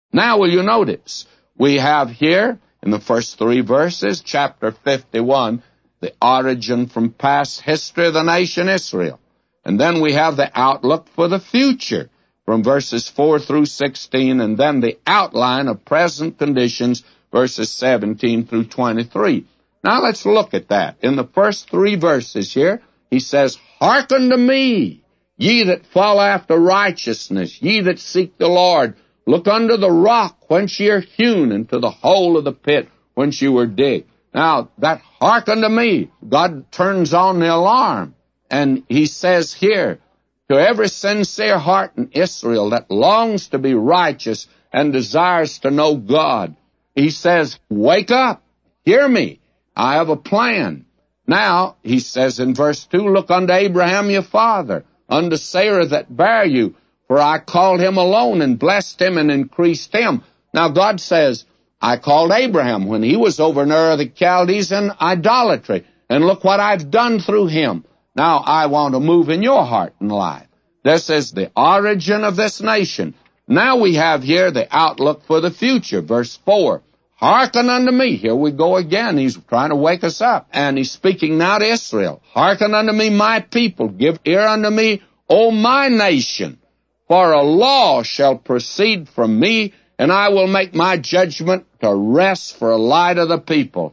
Now will you notice, we have here in the first 3 verses, chapter 51, the origin from past history of the nation Israel. And then we have the outlook for the future from verses 4 through 16, and then the outline of present conditions, verses 17 through 23. Now let's look at that. In the first 3 verses here, he says, "Hearken to me, ye that follow after righteousness, ye that seek the Lord. Look unto the rock whence ye are hewn, and to the hole of the pit whence ye were digged." Now, that hearken to me, God turns on the alarm. And he says here, to every sincere heart in Israel that longs to be righteous and desires to know God, he says, wake up, hear me, I have a plan. Now, he says in verse 2, "Look unto Abraham your father, unto Sarah that bare you, for I called him alone and blessed him and increased him." Now, God says, I called Abraham when he was over in Ur of the Chaldees in idolatry, and look what I've done through him. Now I want to move in your heart and life. This is the origin of this nation. Now we have here the outlook for the future, verse 4. "Hearken unto me." Here we go again. He's trying to wake us up. And he's speaking now to Israel. "Hearken unto me, my people. Give ear unto me, O my nation. For a law shall proceed from me, and I will make my judgment to rest for a light of the people.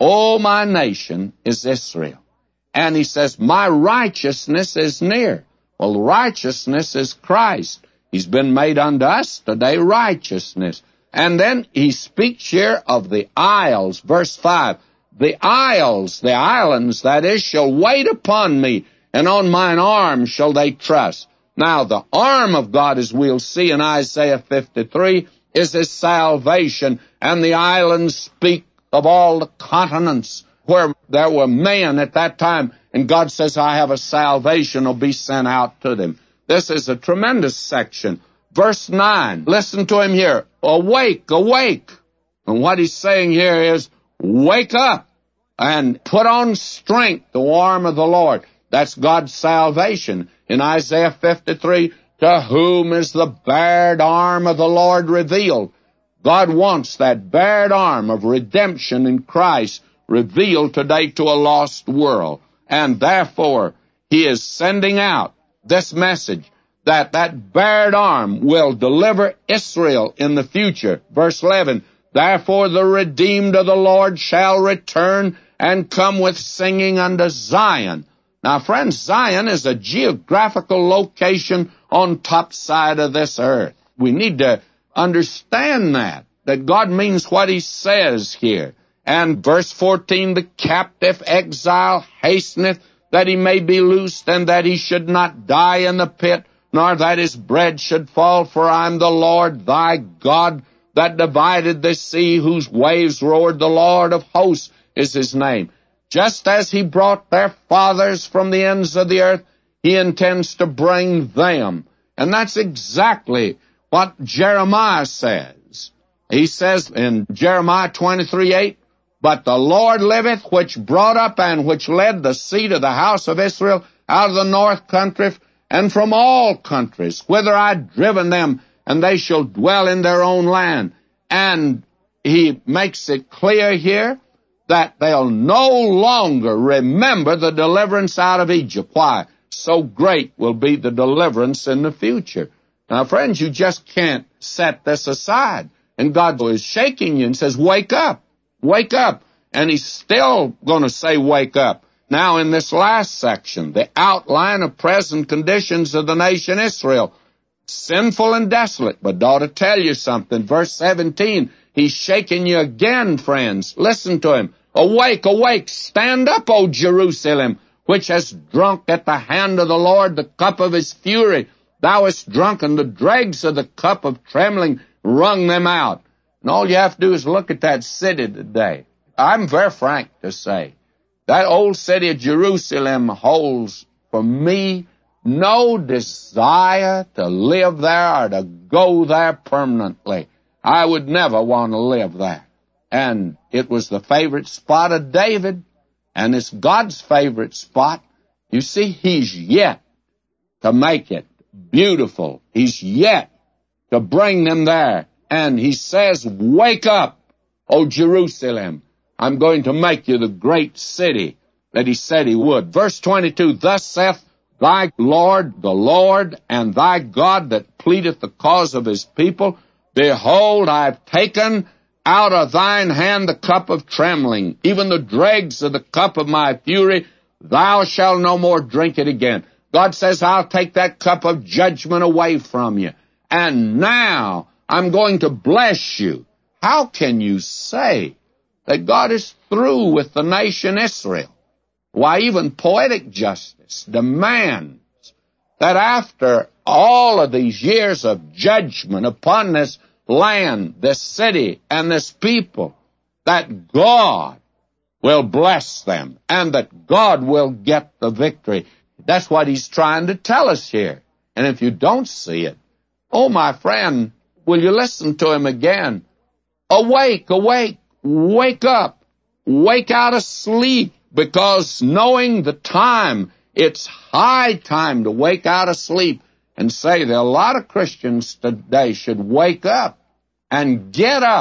O my nation is Israel." And he says, my righteousness is near. Well, righteousness is Christ. He's been made unto us today righteousness. And then he speaks here of the isles, verse 5. "The isles, the islands, that is, shall wait upon me, and on mine arm shall they trust." Now, the arm of God, as we'll see in Isaiah 53, is his salvation, and the islands speak of all the continents where there were men at that time, and God says, I have a salvation will be sent out to them. This is a tremendous section. Verse 9, listen to him here. "Awake, awake." And what he's saying here is, wake up and put on strength, the arm of the Lord. That's God's salvation. In Isaiah 53, "To whom is the bared arm of the Lord revealed?" God wants that bared arm of redemption in Christ revealed today to a lost world. And therefore, he is sending out this message that that bared arm will deliver Israel in the future. Verse 11, "Therefore the redeemed of the Lord shall return and come with singing unto Zion." Now, friends, Zion is a geographical location on top side of this earth. We need to understand that God means what he says here. And verse 14, "The captive exile hasteneth that he may be loosed, and that he should not die in the pit, nor that his bread should fall. For I am the Lord thy God, that divided the sea, whose waves roared. The Lord of hosts is his name." Just as he brought their fathers from the ends of the earth, he intends to bring them. And that's exactly what Jeremiah says. He says in Jeremiah 23:8, "But the Lord liveth, which brought up and which led the seed of the house of Israel out of the north country, and from all countries, whither I had driven them, and they shall dwell in their own land." And he makes it clear here that they'll no longer remember the deliverance out of Egypt. Why? So great will be the deliverance in the future. Now, friends, you just can't set this aside. And God is shaking you and says, wake up, wake up. And he's still going to say, wake up. Now, in this last section, the outline of present conditions of the nation Israel, sinful and desolate. But I ought to tell you something. Verse 17, he's shaking you again, friends. Listen to him. "Awake, awake, stand up, O Jerusalem, which has drunk at the hand of the Lord the cup of his fury. Thou hast drunken the dregs of the cup of trembling, wrung them out." And all you have to do is look at that city today. I'm very frank to say, that old city of Jerusalem holds, for me, no desire to live there or to go there permanently. I would never want to live there. And it was the favorite spot of David, and it's God's favorite spot. You see, he's yet to make it beautiful. He's yet to bring them there And he says, wake up, O Jerusalem. I'm going to make you the great city that he said he would. Verse 22, thus saith thy Lord, the Lord, and thy God that pleadeth the cause of his people, behold, I have taken out of thine hand the cup of trembling, even the dregs of the cup of my fury. Thou shalt no more drink it again. God says, I'll take that cup of judgment away from you. And now I'm going to bless you. How can you say that God is through with the nation Israel? Why, even poetic justice demands that after all of these years of judgment upon this land, this city, and this people, that God will bless them and that God will get the victory. That's what he's trying to tell us here. And if you don't see it, oh, my friend, will you listen to him again? Awake, awake, wake up, wake out of sleep, because knowing the time, it's high time to wake out of sleep and say that a lot of Christians today should wake up and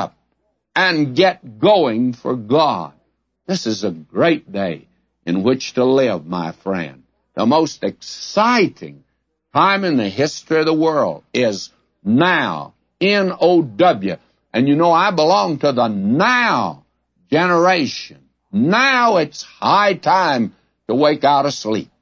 get going for God. This is a great day in which to live, my friend. The most exciting time in the history of the world is now, N-O-W. And you know, I belong to the now generation. Now it's high time to wake out of sleep.